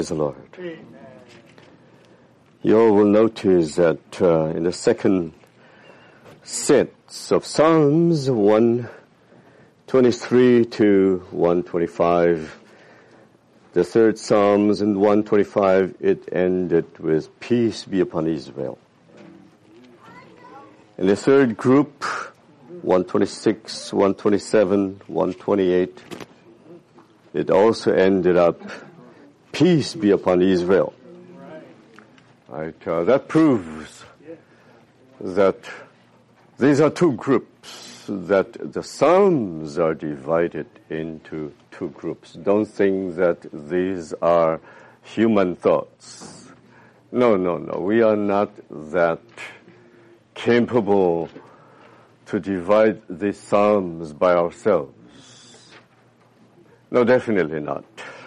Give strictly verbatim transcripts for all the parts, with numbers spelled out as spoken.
Praise the Lord. You all will notice that uh, in the second sets of Psalms, one twenty-three to one twenty-five, the third Psalms and one twenty-five, it ended with peace be upon Israel. In the third group, one twenty-six, one twenty-seven, one twenty-eight, it also ended up peace be upon Israel. Right, uh, that proves that these are two groups, that the Psalms are divided into two groups. Don't think that these are human thoughts. No, no, no. We are not that capable to divide the Psalms by ourselves. No, definitely not.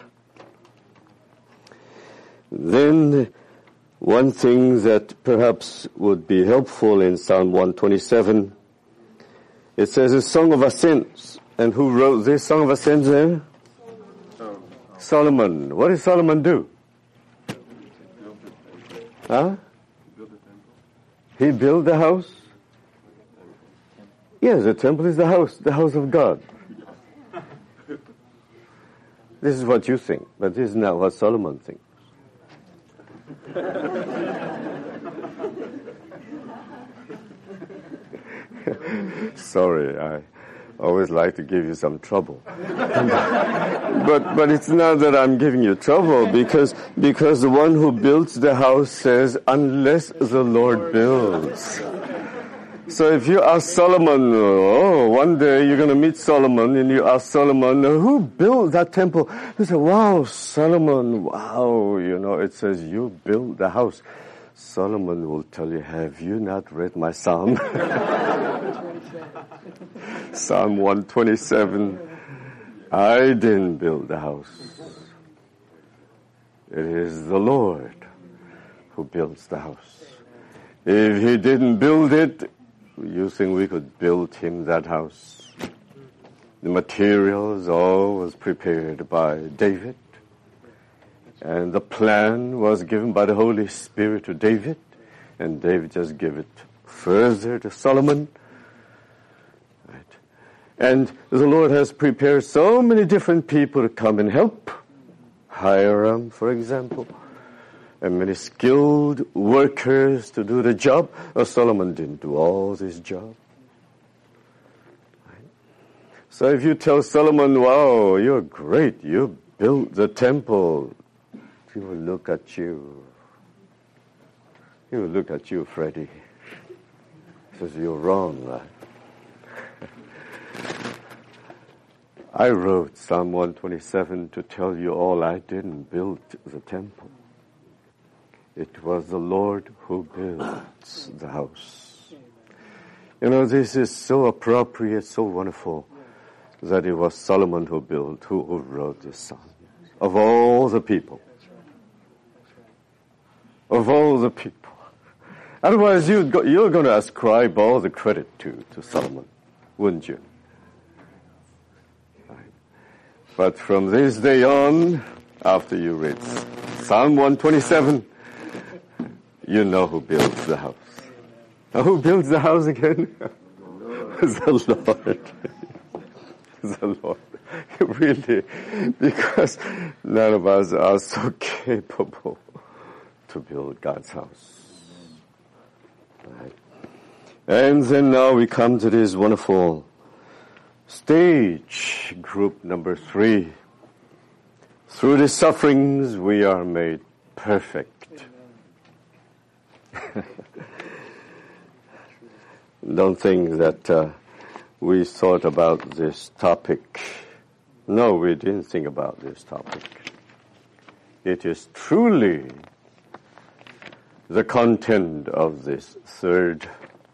Then, one thing that perhaps would be helpful in Psalm one twenty-seven, it says a song of ascents. And who wrote this song of ascents there? Solomon. Solomon. What did Solomon do? Huh? He built the house? Yes, the temple is the house, the house of God. This is what you think, but this is not what Solomon thinks. Sorry, I always like to give you some trouble. but but it's not that I'm giving you trouble, because because the one who builds the house says, unless the Lord builds. So if you ask Solomon, oh, one day you're going to meet Solomon, and you ask Solomon, who built that temple? He said, wow, Solomon, wow, you know, it says you built the house. Solomon will tell you, have you not read my Psalm? Psalm one twenty-seven, I didn't build the house. It is the Lord who builds the house. If he didn't build it, you think we could build him that house? The materials all was prepared by David, and the plan was given by the Holy Spirit to David, and David just gave it further to Solomon. Right. And the Lord has prepared so many different people to come and help. Hiram, for example, and many skilled workers to do the job. Oh, Solomon didn't do all this job. Right. So if you tell Solomon, wow, you're great, you built the temple, he will look at you. He will look at you, Freddie. He says, you're wrong. Right? I wrote Psalm one twenty-seven to tell you all I didn't build the temple. It was the Lord who builds the house. You know, this is so appropriate, so wonderful, that it was Solomon who built, who, who wrote this psalm. Of all the people. Of all the people. Otherwise, you'd go, you're going to ascribe all the credit to, to Solomon, wouldn't you? Right. But from this day on, after you read Psalm one twenty-seven, you know who builds the house. Now, who builds the house again? The Lord. The Lord. Really, because none of us are so capable to build God's house. Right. And then now we come to this wonderful stage, group number three. Through the sufferings we are made perfect. Don't think that uh, we thought about this topic. No, we didn't think about this topic. It is truly the content of this third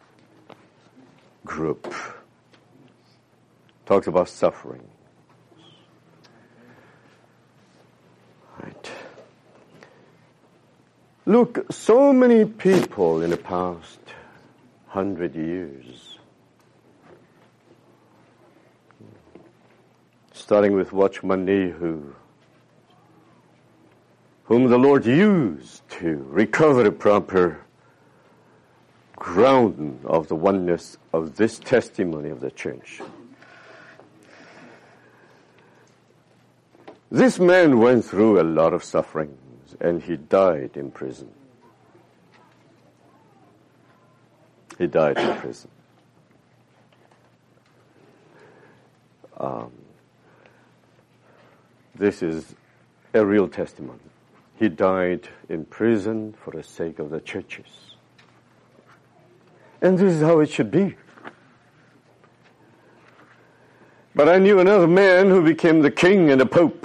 group. Talks about suffering. Right. Look, so many people in the past hundred years, starting with Watchman Nee, who whom the Lord used to recover the proper ground of the oneness of this testimony of the church. This man went through a lot of sufferings, and he died in prison. He died in prison. Um, this is a real testimony. He died in prison for the sake of the churches. And this is how it should be. But I knew another man who became the king and the pope.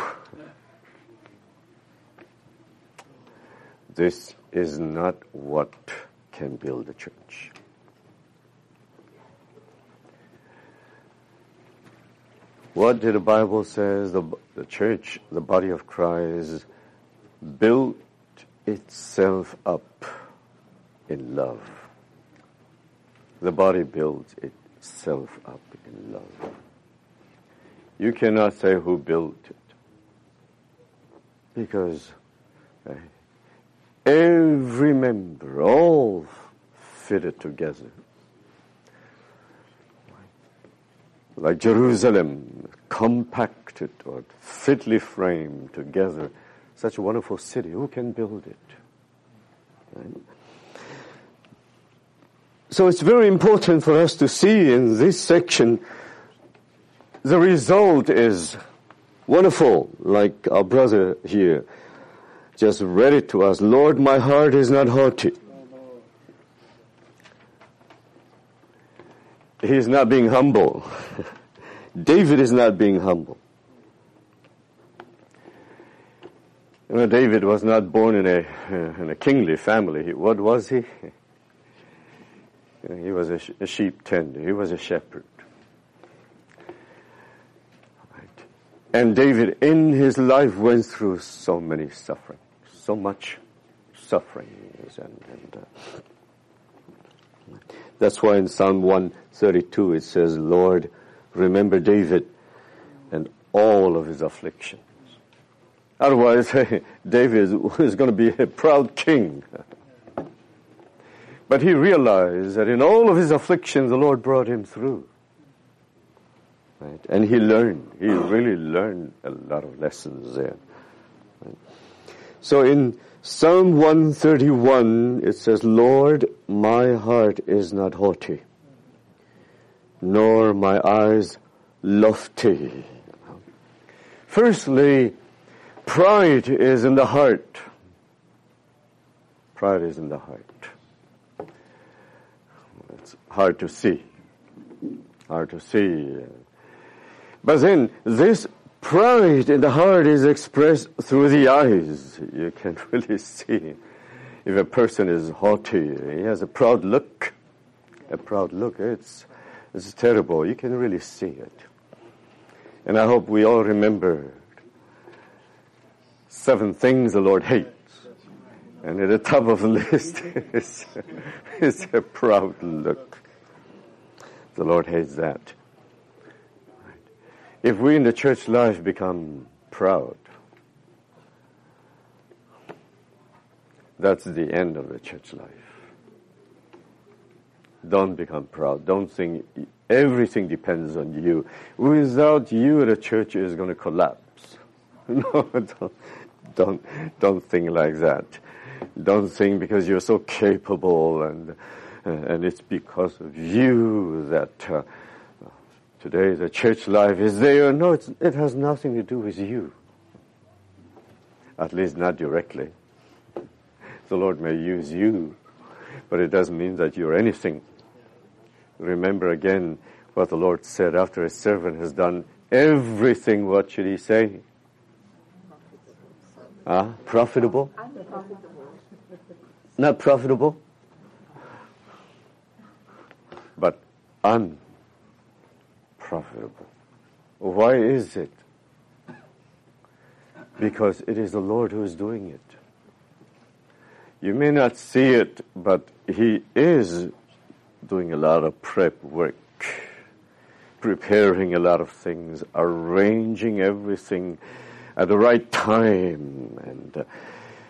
This is not what can build a church. What did the Bible says? The, the church, the body of Christ, built itself up in love. The body builds itself up in love. You cannot say who built it, because uh, every member, all fitted together. Like Jerusalem, compacted or fitly framed together. Such a wonderful city. Who can build it? Right? So it's very important for us to see in this section, the result is wonderful, like our brother here just read it to us. Lord, my heart is not haughty. He is not being humble. David is not being humble. You know, David was not born in a uh, in a kingly family. What was he? He was a, sh- a sheep tender. He was a shepherd. Right. And David, in his life, went through so many sufferings, so much suffering, and. and uh, That's why in Psalm one thirty-two it says, Lord, remember David and all of his afflictions. Otherwise, David is going to be a proud king. But he realized that in all of his afflictions, the Lord brought him through. Right? And he learned. He really learned a lot of lessons there. Right? So in Psalm one thirty-one, it says, Lord, my heart is not haughty, nor my eyes lofty. Firstly, pride is in the heart. Pride is in the heart. It's hard to see. Hard to see. But then this pride in the heart is expressed through the eyes. You can really see if a person is haughty. He has a proud look. A proud look. It's, it's terrible. You can really see it. And I hope we all remember seven things the Lord hates. And at the top of the list is, is a proud look. The Lord hates that. If we in the church life become proud, that's the end of the church life. Don't become proud. Don't think everything depends on you. Without you, the church is going to collapse. No, don't, don't, don't think like that. Don't think because you're so capable and and it's because of you that uh, today the church life is there. No, it's, it has nothing to do with you. At least not directly. The Lord may use you, but it doesn't mean that you're anything. Remember again what the Lord said after a servant has done everything. What should he say? Ah, profitable? Not profitable, but unprofitable. Why is it? Because it is the Lord who is doing it. You may not see it, but He is doing a lot of prep work, preparing a lot of things, arranging everything at the right time, and uh,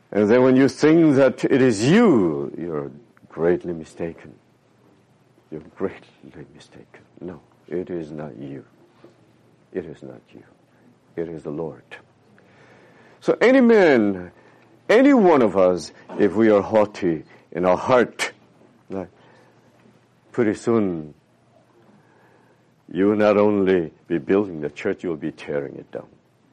And then when you think that it is you, you're greatly mistaken. You're greatly mistaken. No, it is not you. It is not you. It is the Lord. So any man, any one of us, if we are haughty in our heart, like, pretty soon you will not only be building the church, you will be tearing it down.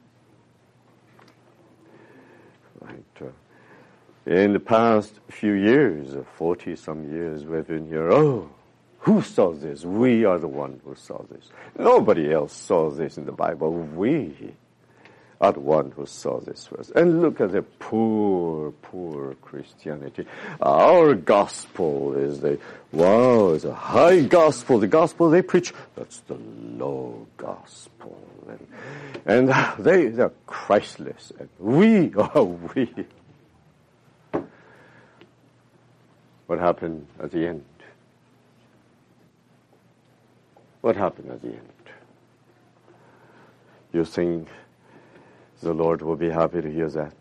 Right. Uh, in the past few years, forty some years, we've been here. Oh, who saw this? We are the one who saw this. Nobody else saw this in the Bible. We are the one who saw this first. And look at the poor, poor Christianity. Our gospel is the, wow, it's a high gospel. The gospel they preach, that's the low gospel. And, and they, they're Christless. And we are we. What happened at the end? What happened at the end? You think the Lord will be happy to hear that?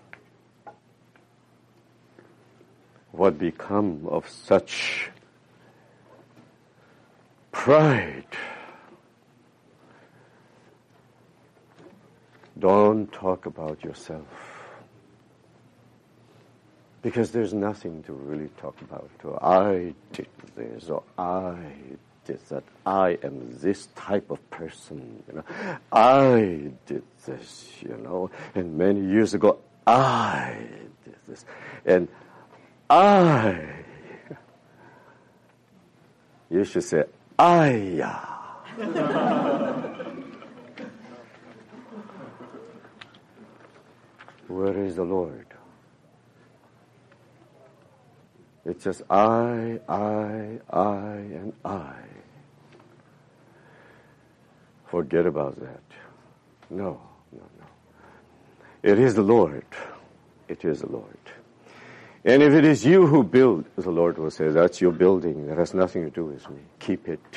What become of such pride? Don't talk about yourself. Because there's nothing to really talk about. Or I did this, or I did that. I am this type of person, you know. I did this, you know. And many years ago, I did this. And I. You should say, I. Where is the Lord? It's just I, I, I, and I. Forget about that. No, no, no. It is the Lord. It is the Lord. And if it is you who build, the Lord will say, that's your building. That has nothing to do with me. Keep it.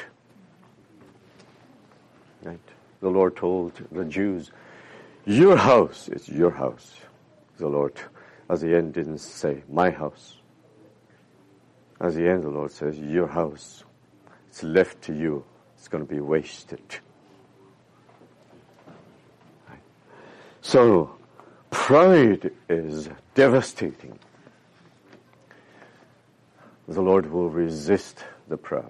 Right? The Lord told the Jews, your house is your house. The Lord, at the end, didn't say, my house. At the end, the Lord says, your house, it's left to you. It's going to be wasted. Right? So, pride is devastating. The Lord will resist the proud.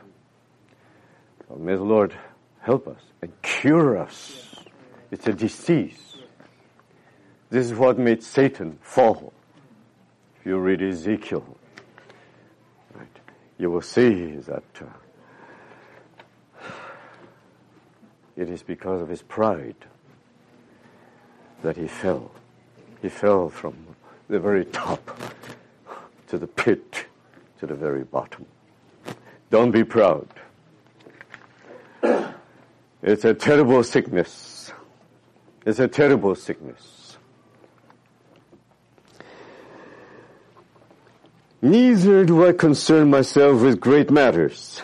So may the Lord help us and cure us. It's a disease. This is what made Satan fall. If you read Ezekiel, right, you will see that uh, it is because of his pride that he fell. He fell from the very top to the pit, to the very bottom. Don't be proud. It's a terrible sickness. It's a terrible sickness. Neither do I concern myself with great matters.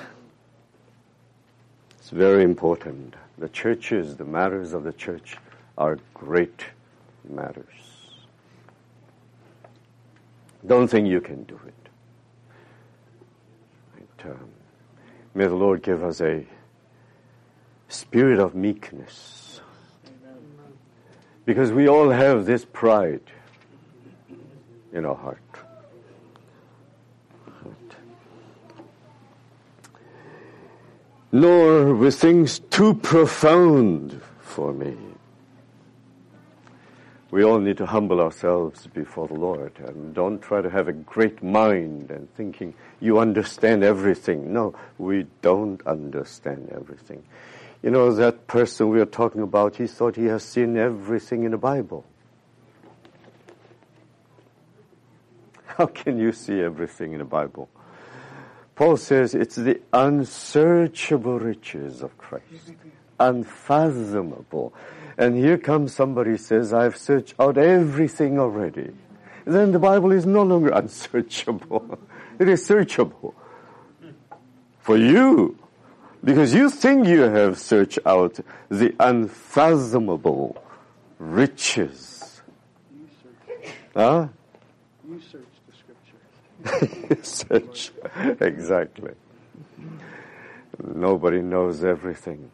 It's very important. The churches, the matters of the church are great matters. Don't think you can do it. Right, um, may the Lord give us a spirit of meekness. Because we all have this pride in our heart. Nor with things too profound for me. We all need to humble ourselves before the Lord and don't try to have a great mind and thinking you understand everything. No, we don't understand everything. You know, that person we are talking about, he thought he has seen everything in the Bible. How can you see everything in the Bible? Paul says it's the unsearchable riches of Christ. Unfathomable. And here comes somebody who says, I've searched out everything already. Then the Bible is no longer unsearchable. It is searchable. For you. Because you think you have searched out the unfathomable riches Huh? You search the scripture. Search. Exactly. Nobody knows everything.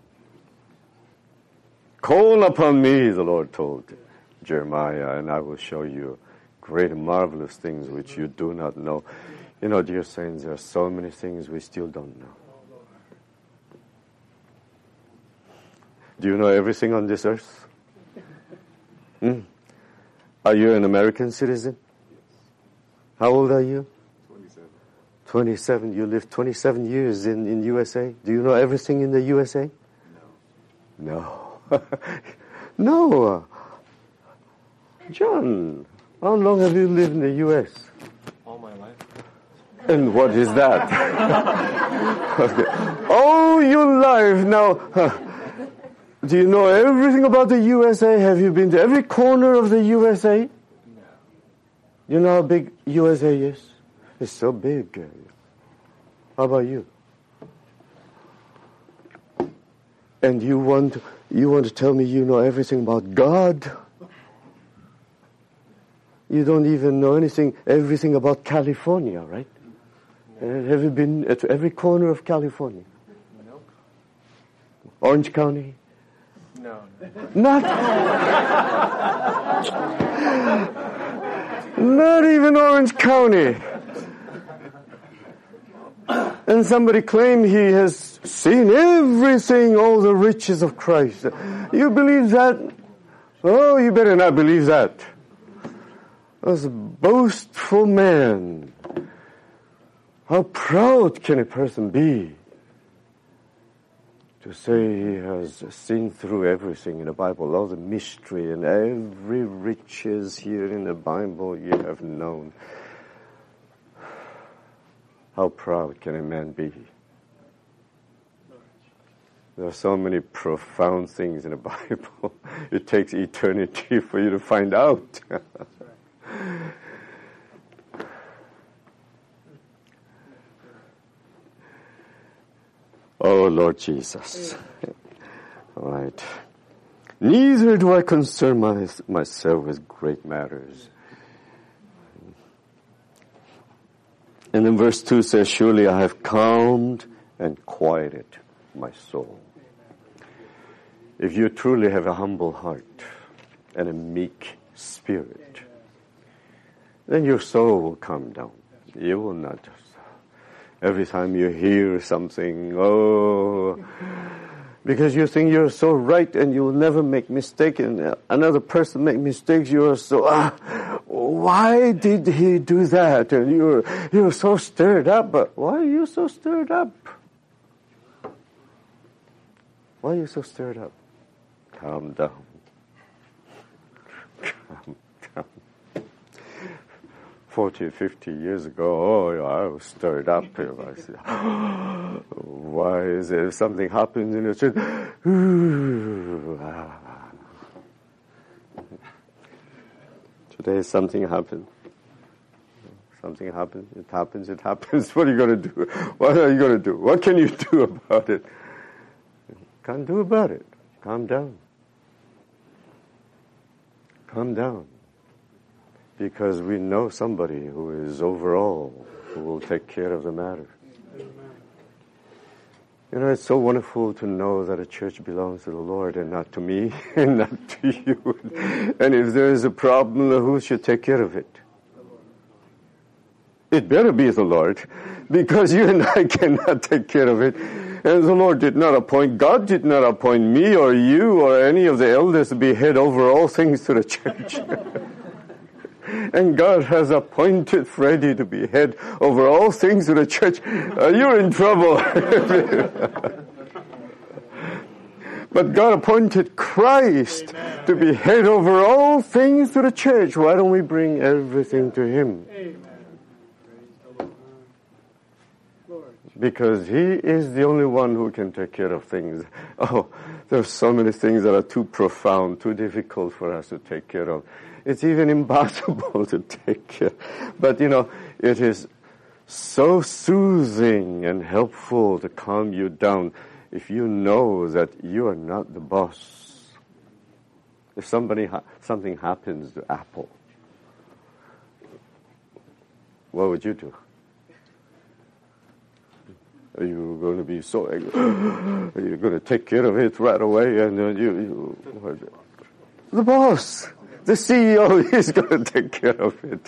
Call upon me, the Lord told Jeremiah, and I will show you great and marvelous things which you do not know. You know, dear saints, there are so many things we still don't know. Do you know everything on this earth? Hmm? Are you an American citizen? How old are you? twenty-seven. twenty-seven. You lived twenty-seven years in, in U S A. Do you know everything in the U S A? No. No. No. John, how long have you lived in the U S? All my life. And what is that? Okay. All your life. Now, huh, do you know everything about the U S A? Have you been to every corner of the U S A? No. You know how big U S A is? It's so big. How about you? And you want you want to tell me you know everything about God? You don't even know anything, everything about California, right? Uh, have you been at every corner of California? No. Orange County? No. Not, not even Orange County. And somebody claimed he has seen everything, all the riches of Christ. You believe that? Oh, you better not believe that. As a boastful man, how proud can a person be to say he has seen through everything in the Bible, all the mystery and every riches here in the Bible you have known. How proud can a man be? There are so many profound things in the Bible. It takes eternity for you to find out. Oh, Lord Jesus. All right. Neither do I concern my, myself with great matters. And then verse two says, surely I have calmed and quieted my soul. If you truly have a humble heart and a meek spirit, then your soul will calm down. You will not just, every time you hear something, oh, because you think you're so right and you will never make mistake, and another person make mistakes, you are so, ah, why did he do that? And you're, you're so stirred up. But why are you so stirred up? Why are you so stirred up? Calm down. Calm down. Forty, fifty years ago, oh, I was stirred up. I said, why is there something happens in the church? Ooh, ah. Today something happened. Something happened. It happens. It happens. What are you going to do? What are you going to do? What can you do about it? Can't do about it. Calm down. Calm down. Because we know somebody who is over all, who will take care of the matter. You know, it's so wonderful to know that a church belongs to the Lord and not to me and not to you. And if there is a problem, who should take care of it? It better be the Lord, because you and I cannot take care of it. And the Lord did not appoint, God did not appoint me or you or any of the elders to be head over all things to the church. And God has appointed Freddie to be head over all things to the church. Uh, you're in trouble. But God appointed Christ Amen. To be head over all things to the church. Why don't we bring everything to Him? Amen. Because He is the only one who can take care of things. Oh, there's so many things that are too profound, too difficult for us to take care of. It's even impossible to take care. But, you know, it is so soothing and helpful to calm you down if you know that you are not the boss. If somebody ha- something happens to Apple, what would you do? Are you going to be so angry? Are you going to take care of it right away? And uh, you, you what? The boss, the C E O, is going to take care of it.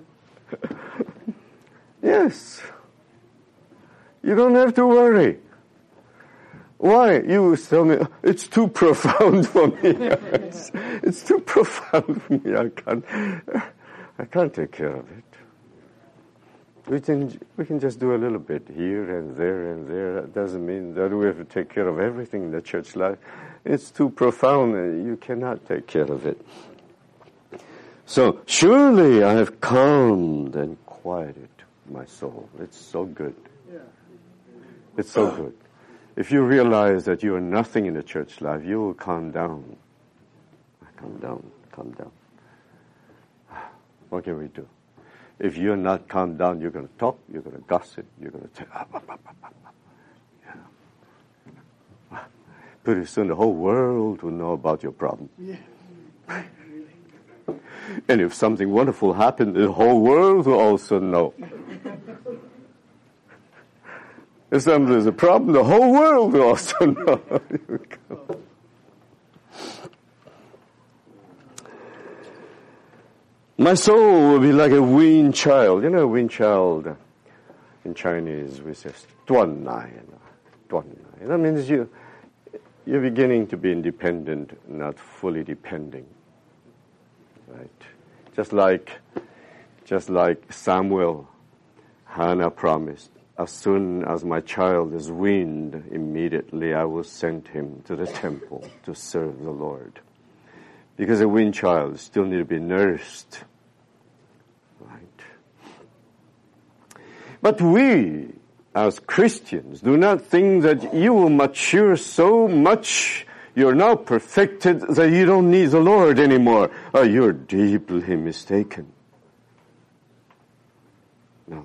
Yes. You don't have to worry. Why? You tell me, it's too profound for me. it's, it's too profound for me. I can't, I can't take care of it. We can, we can just do a little bit here and there and there. That doesn't mean that we have to take care of everything in the church life. It's too profound. You cannot take care of it. So, surely I have calmed and quieted my soul. It's so good. It's so good. If you realize that you are nothing in the church life, you will calm down. Calm down, calm down. What can we do? If you're not calmed down, you're going to talk, you're going to gossip, you're going to say, ah, ah, ah, ah, ah. Yeah. Pretty soon the whole world will know about your problem. Yeah. And if something wonderful happened, the whole world will also know. If there's a problem, the whole world will also know. My soul will be like a weaned child. You know, a weaned child in Chinese we say "tuan nai." Tuan nai. That means you you're beginning to be independent, not fully depending. Right? Just like just like Samuel, Hannah promised, as soon as my child is weaned, immediately I will send him to the temple to serve the Lord. Because a weaned child still needs to be nursed. Right? But we, as Christians, do not think that you will mature so much, you're now perfected, that you don't need the Lord anymore. Oh, you're deeply mistaken. No.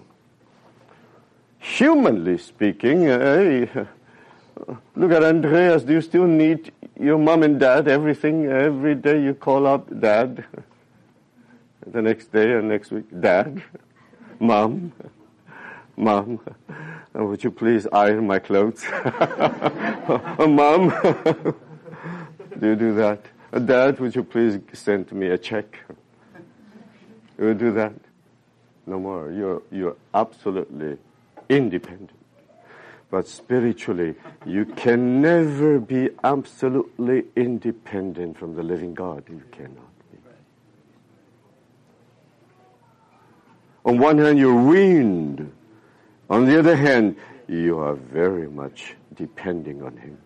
Humanly speaking, uh, look at Andreas. Do you still need your mom and dad? Everything, every day you call up dad. The next day and next week, dad, mom, mom. Uh, would you please iron my clothes? Oh, mom, do you do that? Uh, dad, would you please send me a check? You do that? No more. You're you're absolutely independent. But spiritually, you can never be absolutely independent from the living God. You cannot be. On one hand, you're weaned. On the other hand, you are very much depending on Him.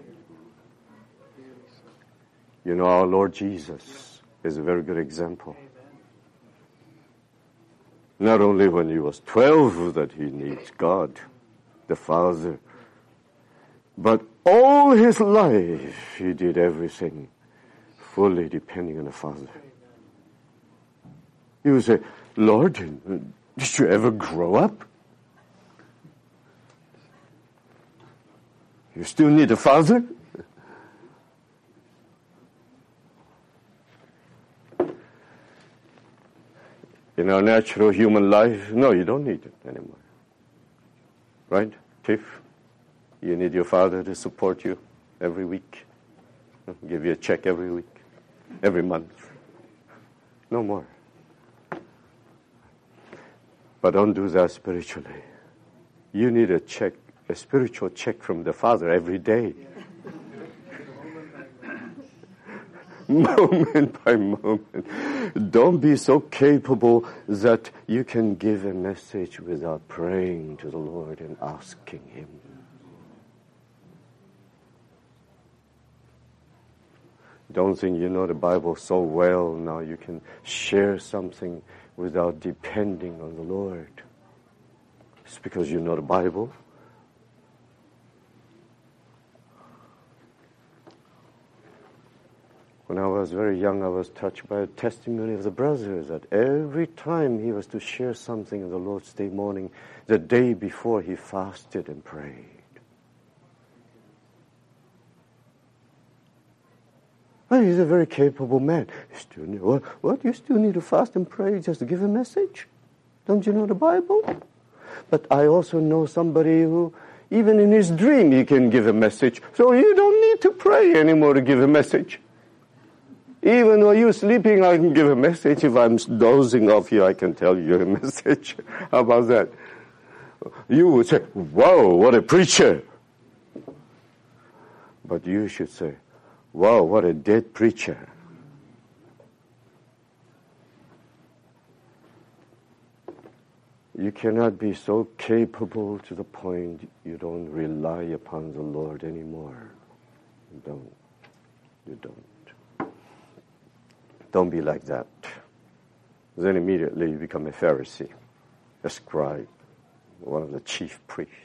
You know, our Lord Jesus is a very good example. Not only when he was twelve that he needs God, the Father, but all his life he did everything fully depending on the Father. You would say, Lord, did you ever grow up? You still need a Father? In our natural human life, no, you don't need it anymore. Right? Tiff, you need your father to support you every week. Give you a check every week, every month. No more. But don't do that spiritually. You need a check, a spiritual check from the Father every day. Moment by moment. Don't be so capable that you can give a message without praying to the Lord and asking Him. Don't think you know the Bible so well now you can share something without depending on the Lord. It's because you know the Bible. When I was very young, I was touched by a testimony of the brothers that every time he was to share something on the Lord's Day morning, the day before he fasted and prayed. Well, he's a very capable man. You still need, what, what? You still need to fast and pray just to give a message? Don't you know the Bible? But I also know somebody who, even in his dream, he can give a message. So you don't need to pray anymore to give a message. Even while you're sleeping, I can give a message. If I'm dozing off you, I can tell you a message. How about that? You would say, wow, what a preacher. But you should say, wow, what a dead preacher. You cannot be so capable to the point you don't rely upon the Lord anymore. You don't. You don't. Don't be like that. Then immediately you become a Pharisee, a scribe, one of the chief priests.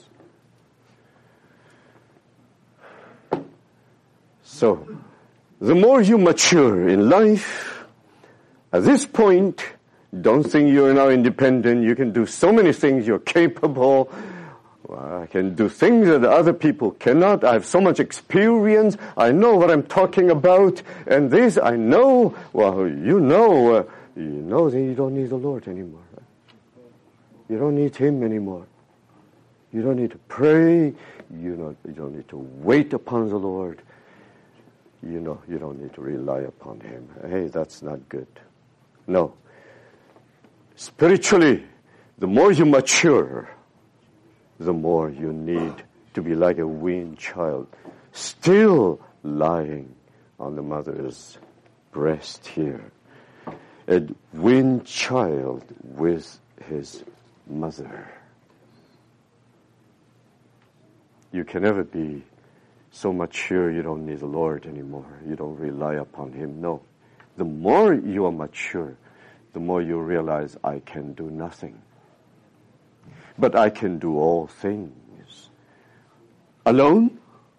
So, the more you mature in life, at this point, don't think you're now independent. You can do so many things. You're capable. Well, I can do things that other people cannot. I have so much experience. I know what I'm talking about. And this I know. Well, you know. Uh, you know that you don't need the Lord anymore. Right? You don't need Him anymore. You don't need to pray. You don't, you don't need to wait upon the Lord. You know, you don't need to rely upon Him. Hey, that's not good. No. Spiritually, the more you mature, the more you need to be like a weaned child, still lying on the mother's breast here. A weaned child with his mother. You can never be so mature you don't need the Lord anymore. You don't rely upon Him. No. The more you are mature, the more you realize I can do nothing. But I can do all things. Alone?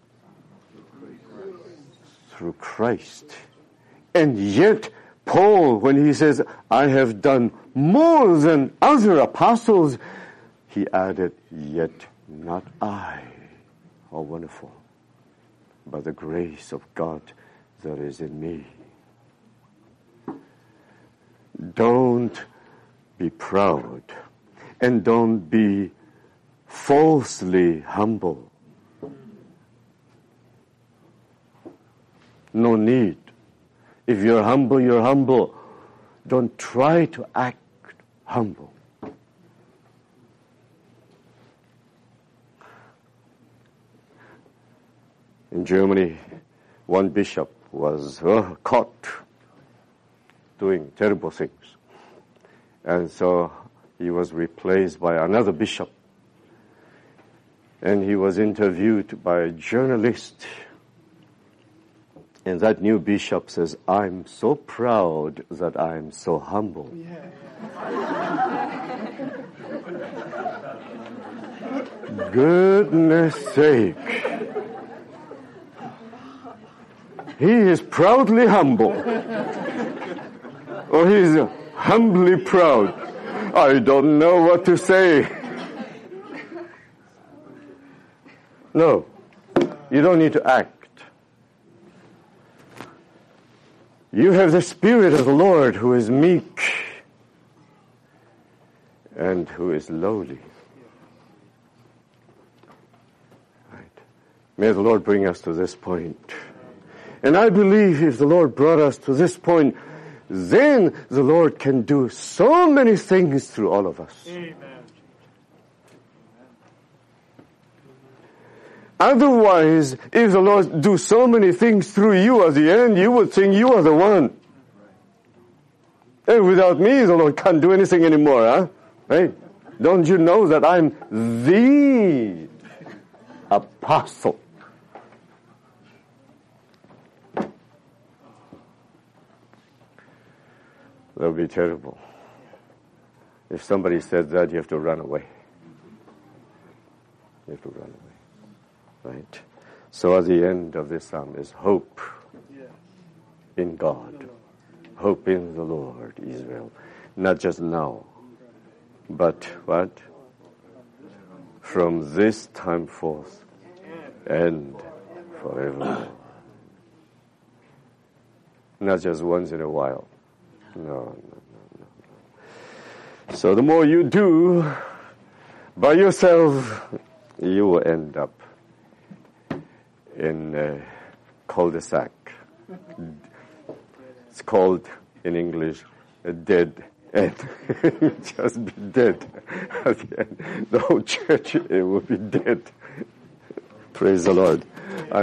Through Christ. And yet, Paul, when he says, I have done more than other apostles, he added, yet not I. How wonderful. By the grace of God that is in me. Don't be proud and don't be falsely humble. No need. If you're humble, you're humble. Don't try to act humble. In Germany, one bishop was uh, caught doing terrible things. And so he was replaced by another bishop. And he was interviewed by a journalist. And that new bishop says, I'm so proud that I'm so humble. Yeah. Goodness sake. He is proudly humble. Or he is humbly proud. I don't know what to say. No, you don't need to act. You have the Spirit of the Lord who is meek and who is lowly. Right. May the Lord bring us to this point. And I believe if the Lord brought us to this point, then the Lord can do so many things through all of us. Amen. Otherwise, if the Lord do so many things through you at the end, you would think you are the one. And without me, the Lord can't do anything anymore, huh? Right? Don't you know that I'm the apostle? That would be terrible. If somebody said that, you have to run away. You have to run away. Right? So at the end of this psalm is hope in God. Hope in the Lord, Israel. Not just now, but what? From this time forth and forevermore. Not just once in a while. No, no, no, no. So the more you do by yourself, you will end up in a cul-de-sac. It's called, in English, a dead end. Just be dead. At the end, the whole church, it will be dead. Praise the Lord. I